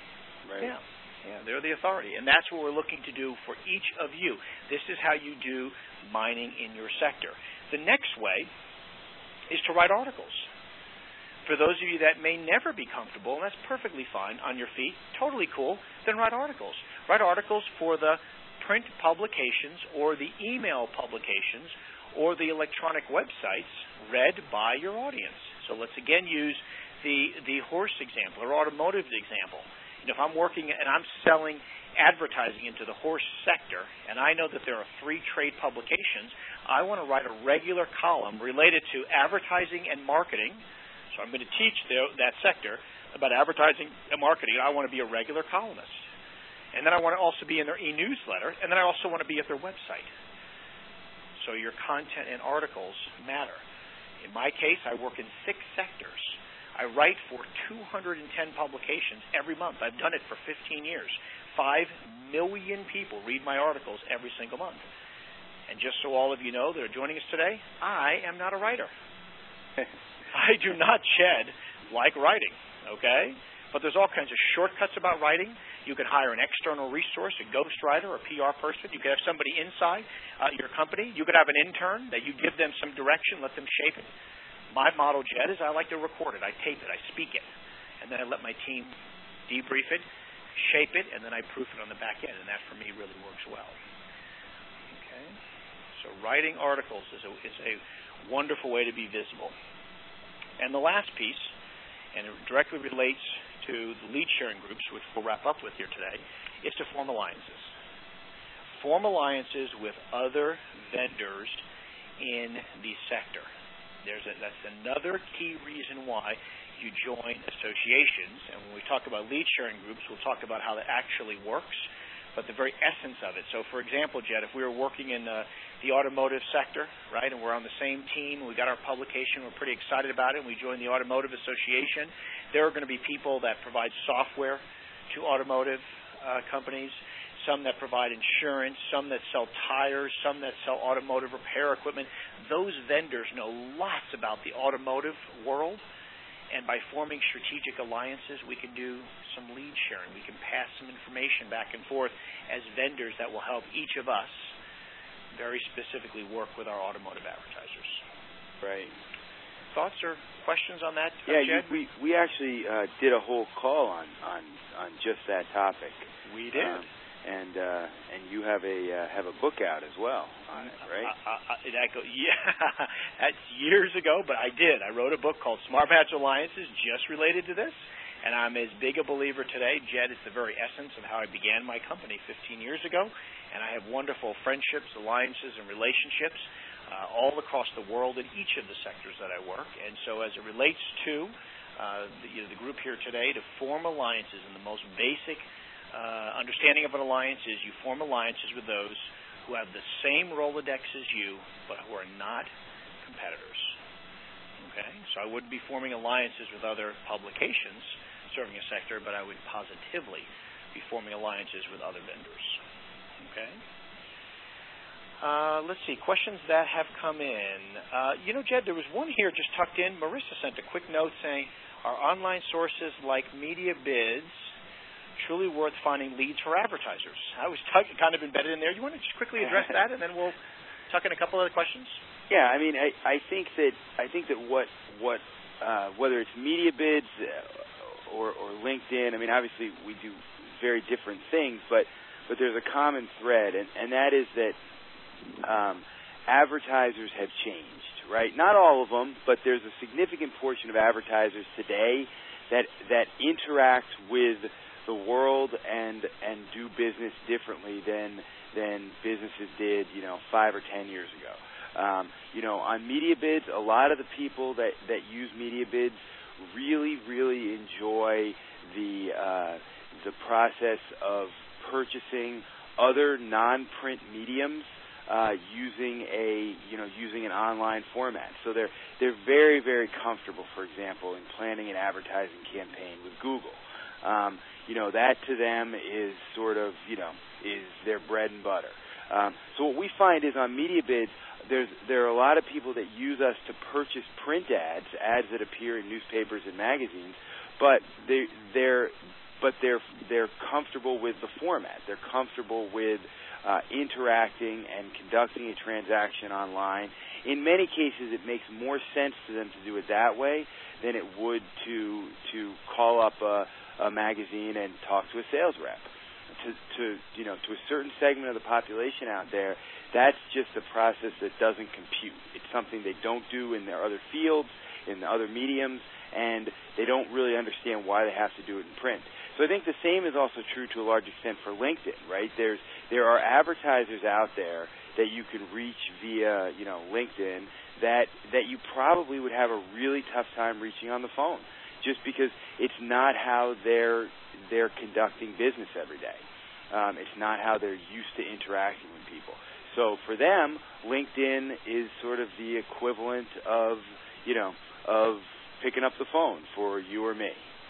Yeah, they're the authority. And that's what we're looking to do for each of you. This is how you do mining in your sector. The next way is to write articles. For those of you that may never be comfortable, and that's perfectly fine, on your feet, totally cool, then write articles. Write articles for the print publications or the email publications or the electronic websites read by your audience. So let's again use the horse example or automotive example. If I'm working and I'm selling advertising into the horse sector, and I know that there are 3 trade publications, I want to write a regular column related to advertising and marketing. So I'm going to teach that sector about advertising and marketing, and I want to be a regular columnist. And then I want to also be in their e-newsletter, and then I also want to be at their website. So your content and articles matter. In my case, I work in 6 sectors. I write for 210 publications every month. I've done it for 15 years. 5 million people read my articles every single month. And just so all of you know that are joining us today, I am not a writer. I do not shed like writing, okay? But there's all kinds of shortcuts about writing. You can hire an external resource, a ghostwriter, a PR person. You could have somebody inside your company. You could have an intern that you give them some direction, let them shape it. My model, Jed, is I like to record it. I tape it. I speak it. And then I let my team debrief it, shape it, and then I proof it on the back end. And that, for me, really works well. Okay. So writing articles is a wonderful way to be visible. And the last piece, and it directly relates to the lead sharing groups, which we'll wrap up with here today, is to form alliances. Form alliances with other vendors in the sector. That's another key reason why you join associations. And when we talk about lead sharing groups, we'll talk about how that actually works, but the very essence of it. So, for example, Jed, if we were working in the automotive sector, right, and we're on the same team, we got our publication, we're pretty excited about it, and we join the Automotive Association, there are going to be people that provide software to automotive companies, some that provide insurance, some that sell tires, some that sell automotive repair equipment. Those vendors know lots about the automotive world, and by forming strategic alliances, we can do some lead sharing. We can pass some information back and forth as vendors that will help each of us very specifically work with our automotive advertisers.
Right.
Thoughts or questions on that,
Yeah,
Jed?
we actually did a whole call on just that topic.
We did.
And you have a book out as well on it, right?
That's years ago, but I did. I wrote a book called Smart Match Alliances just related to this, and I'm as big a believer today. Jed, it's the very essence of how I began my company 15 years ago, and I have wonderful friendships, alliances, and relationships all across the world in each of the sectors that I work. And so as it relates to the group here today, to form alliances in the most basic understanding of an alliance is you form alliances with those who have the same Rolodex as you, but who are not competitors. Okay? So I wouldn't be forming alliances with other publications serving a sector, but I would positively be forming alliances with other vendors. Okay? Let's see, questions that have come in. Jed, there was one here just tucked in. Marissa sent a quick note saying, are online sources like MediaBids truly worth finding leads for advertisers? I was kind of embedded in there. Do you want to just quickly address that, and then we'll tuck in a couple other questions?
Yeah, I mean, I think that what whether it's MediaBids or LinkedIn, I mean, obviously we do very different things, but there's a common thread, and that is that advertisers have changed, right? Not all of them, but there's a significant portion of advertisers today that interact with the world and do business differently than businesses did, 5 or 10 years ago. On MediaBids, a lot of the people that use MediaBids really, really enjoy the process of purchasing other non-print mediums using an online format. So they're very, very comfortable, for example, in planning an advertising campaign with Google. That to them is sort of, is their bread and butter. So what we find is on MediaBids, there are a lot of people that use us to purchase print ads that appear in newspapers and magazines, but they're comfortable with the format. They're comfortable with interacting and conducting a transaction online. In many cases, it makes more sense to them to do it that way than it would to call up a magazine and talk to a sales rep. To a certain segment of the population out there, that's just a process that doesn't compute. It's something they don't do in their other fields, in the other mediums, and they don't really understand why they have to do it in print. So I think the same is also true to a large extent for LinkedIn, right? There are advertisers out there that you can reach via, LinkedIn that you probably would have a really tough time reaching on the phone, just because it's not how they're conducting business every day. It's not how they're used to interacting with people. So for them, LinkedIn is sort of the equivalent of picking up the phone for you or me.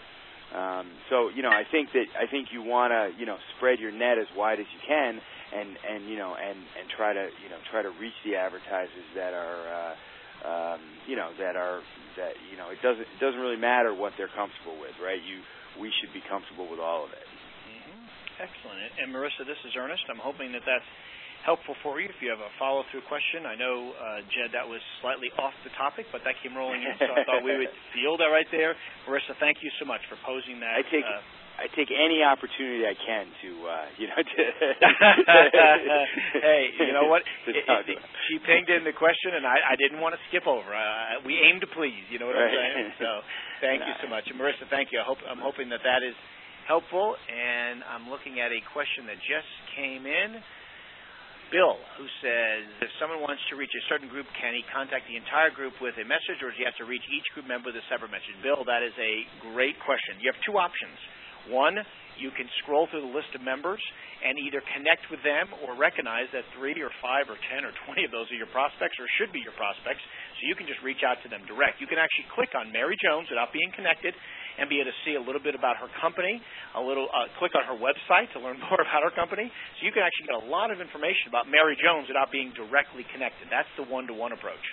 So I think you want to spread your net as wide as you can, and try to reach the advertisers that are it doesn't really matter what they're comfortable with, right? We should be comfortable with all of it.
Mm-hmm. Excellent. And Marissa, this is Ernest. I'm hoping that that's helpful for you. If you have a follow-through question, I know, Jed, that was slightly off the topic, but that came rolling in, so I thought we would field that right there. Marissa, thank you so much for posing that.
I take any opportunity I can to,
Hey, you know what? She pinged in the question, and I didn't want to skip over. We aim to please, you know what I'm saying? So thank you so much. And Marissa, thank you. I'm hoping that is helpful, and I'm looking at a question that just came in. Bill, who says, if someone wants to reach a certain group, can he contact the entire group with a message, or does he have to reach each group member with a separate message? Bill, that is a great question. You have two options. One, you can scroll through the list of members and either connect with them or recognize that 3 or 5 or 10 or 20 of those are your prospects or should be your prospects, so you can just reach out to them direct. You can actually click on Mary Jones without being connected and be able to see a little bit about her company, click on her website to learn more about her company. So you can actually get a lot of information about Mary Jones without being directly connected. That's the one-to-one approach.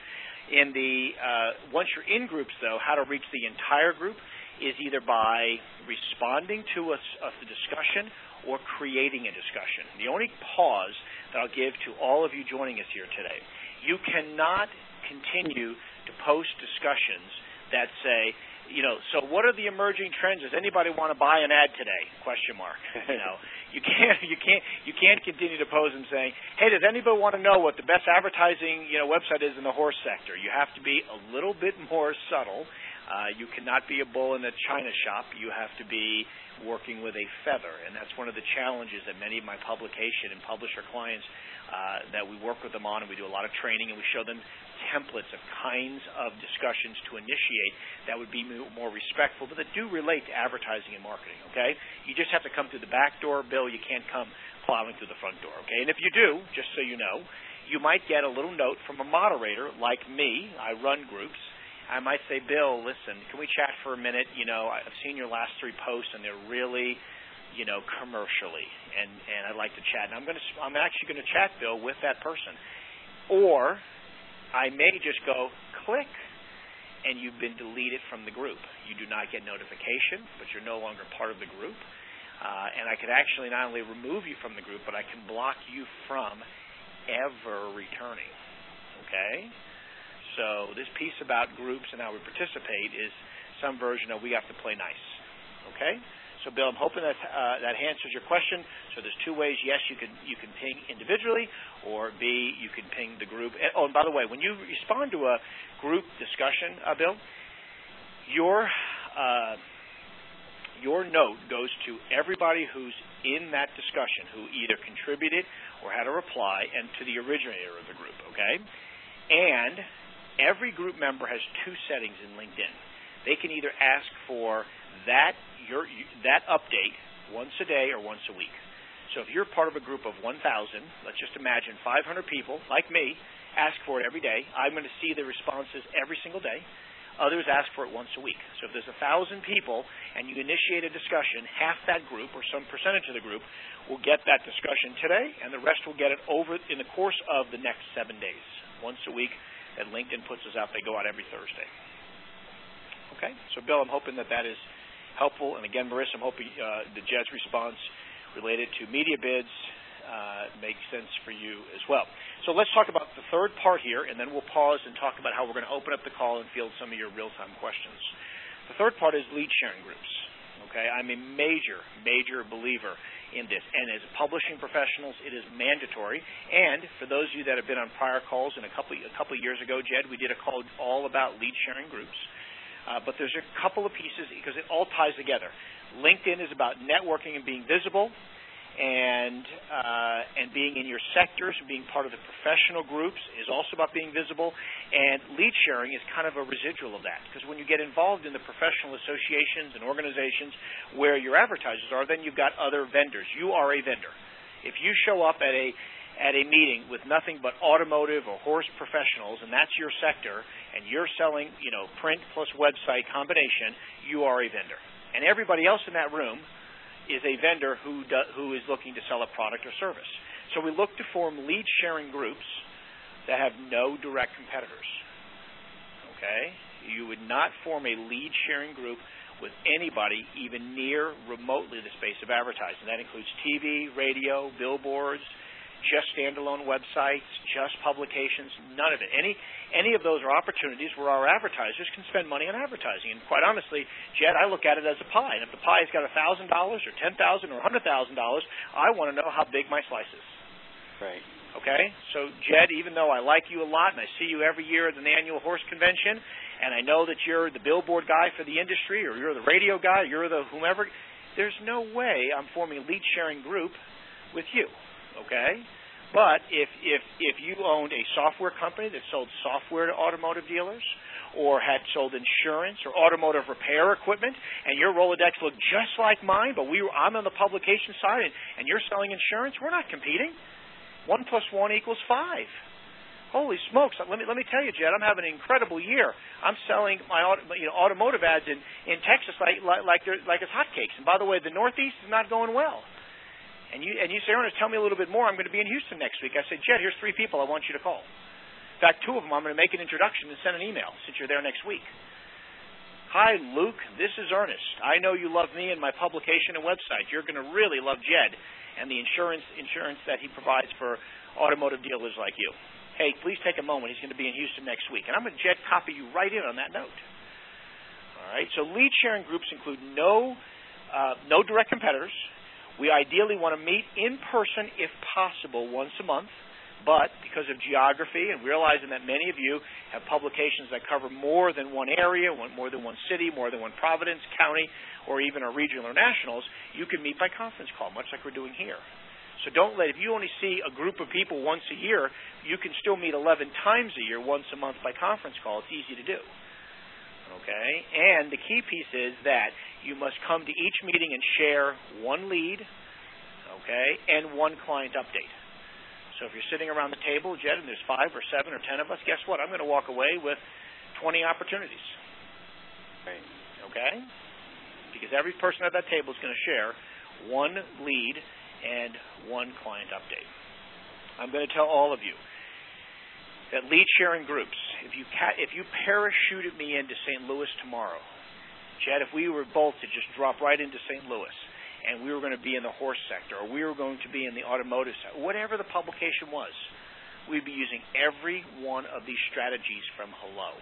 Once you're in groups, though, how to reach the entire group is either by responding to a discussion or creating a discussion. The only pause that I'll give to all of you joining us here today, you cannot continue to post discussions that say, so what are the emerging trends? Does anybody want to buy an ad today? ? You can't continue to pose and say, hey, does anybody want to know what the best advertising website is in the horse sector? You have to be a little bit more subtle. You cannot be a bull in a china shop. You have to be working with a feather, and that's one of the challenges that many of my publication and publisher clients that we work with them on, and we do a lot of training, and we show them templates of kinds of discussions to initiate that would be more respectful, but that do relate to advertising and marketing, okay? You just have to come through the back door, Bill. You can't come plowing through the front door, okay? And if you do, just so you know, you might get a little note from a moderator like me. I run groups. I might say, Bill, listen, can we chat for a minute? I've seen your last 3 posts, and they're really, commercially, and I'd like to chat. And I'm actually going to chat, Bill, with that person. Or I may just go, click, and you've been deleted from the group. You do not get notification, but you're no longer part of the group. And I could actually not only remove you from the group, but I can block you from ever returning, okay? So this piece about groups and how we participate is some version of we have to play nice, okay? So, Bill, I'm hoping that that answers your question. So there's 2 ways. Yes, you can ping individually, or B, you can ping the group. And by the way, when you respond to a group discussion, Bill, your note goes to everybody who's in that discussion who either contributed or had a reply, and to the originator of the group, okay? And every group member has 2 settings in LinkedIn. They can either ask for that update once a day or once a week. So if you're part of a group of 1,000, let's just imagine 500 people, like me, ask for it every day. I'm going to see the responses every single day. Others ask for it once a week. So if there's 1,000 people and you initiate a discussion, half that group or some percentage of the group will get that discussion today, and the rest will get it over in the course of the next 7 days, once a week. That LinkedIn puts us out. They go out every Thursday. Okay? So, Bill, I'm hoping that is helpful. And, again, Marissa, I'm hoping the Jed's response related to media bids makes sense for you as well. So let's talk about the third part here, and then we'll pause and talk about how we're going to open up the call and field some of your real-time questions. The third part is lead sharing groups. Okay? I'm a major, major believer in this. And as publishing professionals, it is mandatory. And for those of you that have been on prior calls, and a couple of years ago, Jed, we did a call all about lead sharing groups. But there's a couple of pieces because it all ties together. LinkedIn is about networking and being visible, and being in your sectors, being part of the professional groups is also about being visible. And lead sharing is kind of a residual of that, because when you get involved in the professional associations and organizations where your advertisers are, then you've got other vendors. You are a vendor. If you show up at a meeting with nothing but automotive or horse professionals, and that's your sector, and you're selling, print plus website combination, you are a vendor. And everybody else in that room is a vendor who is looking to sell a product or service. So we look to form lead sharing groups that have no direct competitors. Okay? You would not form a lead sharing group with anybody even near remotely the space of advertising. That includes TV, radio, billboards, just standalone websites, just publications, none of it. Any of those are opportunities where our advertisers can spend money on advertising. And quite honestly, Jed, I look at it as a pie. And if the pie's got $1,000 or $10,000 or $100,000, I want to know how big my slice is.
Right.
Okay? So, Jed, even though I like you a lot and I see you every year at the annual horse convention, and I know that you're the billboard guy for the industry, or you're the radio guy, you're the whomever, there's no way I'm forming a lead-sharing group with you, okay? But if you owned a software company that sold software to automotive dealers, or had sold insurance or automotive repair equipment, and your Rolodex looked just like mine, but I'm on the publication side, and you're selling insurance, we're not competing. 1 + 1 = 5. Holy smokes! Let me tell you, Jed, I'm having an incredible year. I'm selling my automotive ads in Texas like it's hotcakes. And by the way, the Northeast is not going well. And you say, Ernest, tell me a little bit more. I'm going to be in Houston next week. I said, Jed, here's 3 people I want you to call. In fact, 2 of them I'm going to make an introduction and send an email since you're there next week. Hi, Luke. This is Ernest. I know you love me and my publication and website. You're going to really love Jed and the insurance that he provides for automotive dealers like you. Hey, please take a moment. He's going to be in Houston next week. And I'm going to Jed copy you right in on that note. All right. So lead sharing groups include no direct competitors. We ideally want to meet in person if possible once a month. But because of geography and realizing that many of you have publications that cover more than one area, more than one city, more than one province, county, or even our regional or nationals, you can meet by conference call, much like we're doing here. So if you only see a group of people once a year, you can still meet 11 times a year, once a month by conference call. It's easy to do. Okay? And the key piece is that you must come to each meeting and share 1 lead, okay, and 1 client update. So if you're sitting around the table, Jed, and there's 5 or 7 or 10 of us, guess what? I'm going to walk away with 20 opportunities.
Right.
Okay? Because every person at that table is going to share 1 lead and 1 client update. I'm going to tell all of you that lead sharing groups, if you parachuted me into St. Louis tomorrow, Jed, if we were both to just drop right into St. Louis and we were going to be in the horse sector or we were going to be in the automotive sector, whatever the publication was, we'd be using every one of these strategies from hello.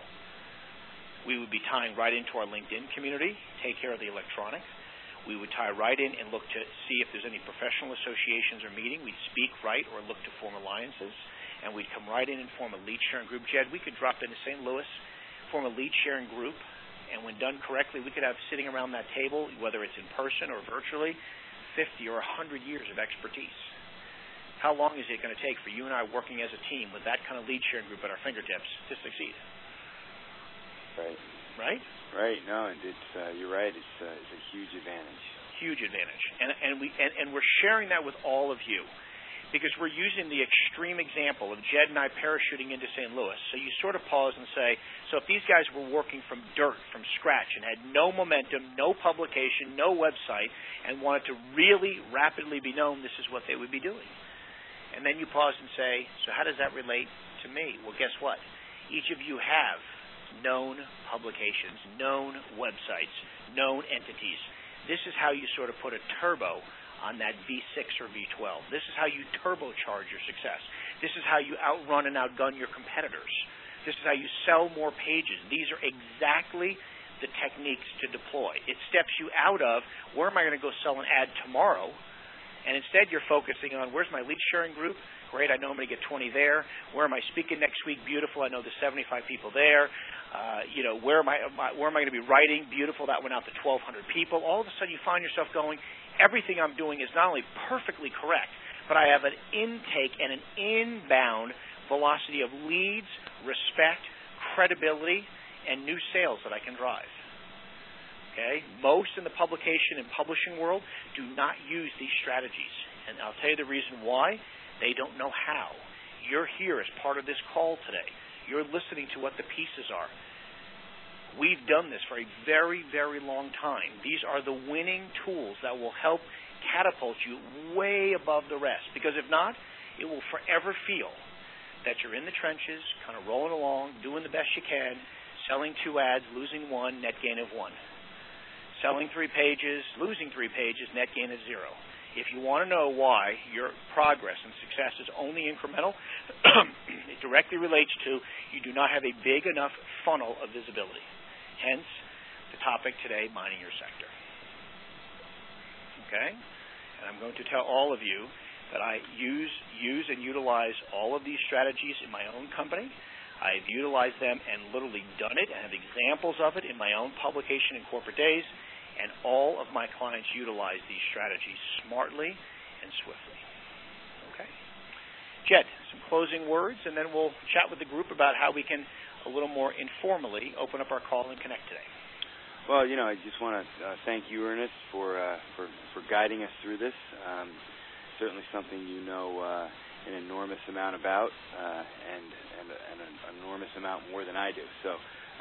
We would be tying right into our LinkedIn community, take care of the electronic. We would tie right in and look to see if there's any professional associations or meeting. We'd speak right or look to form alliances. And we'd come right in and form a lead sharing group. Jed, we could drop into St. Louis, form a lead sharing group, and when done correctly, we could have sitting around that table, whether it's in person or virtually, 50 or 100 years of expertise. How long is it going to take for you and I working as a team with that kind of lead sharing group at our fingertips to succeed?
Right.
Right?
Right. No, you're right. It's a huge advantage.
Huge advantage, and we're sharing that with all of you, because we're using the extreme example of Jed and I parachuting into St. Louis. So you sort of pause and say, so if these guys were working from dirt, from scratch, and had no momentum, no publication, no website, and wanted to really rapidly be known, this is what they would be doing. And then you pause and say, so how does that relate to me? Well, guess what? Each of you have known publications, known websites, known entities. This is how you sort of put a turbo on that V6 or V12. This is how you turbocharge your success. This is how you outrun and outgun your competitors. This is how you sell more pages. These are exactly the techniques to deploy. It steps you out of, where am I going to go sell an ad tomorrow? And instead you're focusing on, where's my lead sharing group? Great, I know I'm going to get 20 there. Where am I speaking next week? Beautiful, I know there's 75 people there. Where am I going to be writing? Beautiful, that went out to 1,200 people. All of a sudden you find yourself going, everything I'm doing is not only perfectly correct, but I have an intake and an inbound velocity of leads, respect, credibility, and new sales that I can drive. Okay? Most in the publication and publishing world do not use these strategies. And I'll tell you the reason why. They don't know how. You're here as part of this call today. You're listening to what the pieces are. We've done this for a very, very long time. These are the winning tools that will help catapult you way above the rest. Because if not, it will forever feel that you're in the trenches, kind of rolling along, doing the best you can, selling 2 ads, losing 1, net gain of 1. Selling 3 pages, losing 3 pages, net gain of 0. If you want to know why your progress and success is only incremental, it directly relates to you do not have a big enough funnel of visibility. Hence, the topic today, mining your sector. Okay? And I'm going to tell all of you that I use and utilize all of these strategies in my own company. I've utilized them and literally done it and have examples of it in my own publication in Corporate Days, and all of my clients utilize these strategies smartly and swiftly. Okay? Jed, some closing words, and then we'll chat with the group about how we can, a little more informally, open up our call and connect today.
Well, I just want to thank you, Ernest, for guiding us through this. Certainly something you know an enormous amount about, and an enormous amount more than I do. So,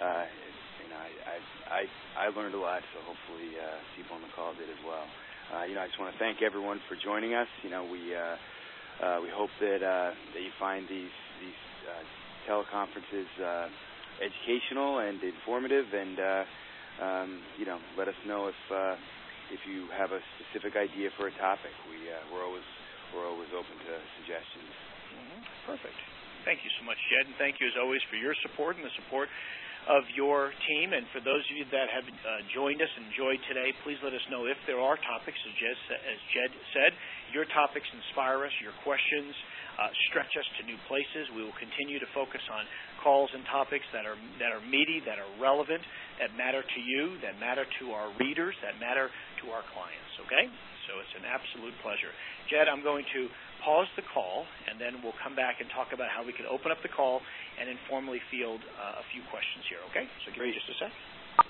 I learned a lot. So hopefully, people on the call did as well. I just want to thank everyone for joining us. We hope that you find these teleconferences educational and informative, and let us know if you have a specific idea for a topic. We're always open to suggestions.
Mm-hmm. Perfect. Thank you so much, Jed, and thank you as always for your support and the support of your team. And for those of you that have joined us and enjoyed today, please let us know if there are topics, as Jed said. Your topics inspire us. Your questions stretch us to new places. We will continue to focus on calls and topics that are meaty, that are relevant, that matter to you, that matter to our readers, that matter to our clients. Okay? So it's an absolute pleasure. Jed, I'm going to pause the call, and then we'll come back and talk about how we can open up the call and informally field a few questions here. Okay? So give me just a sec.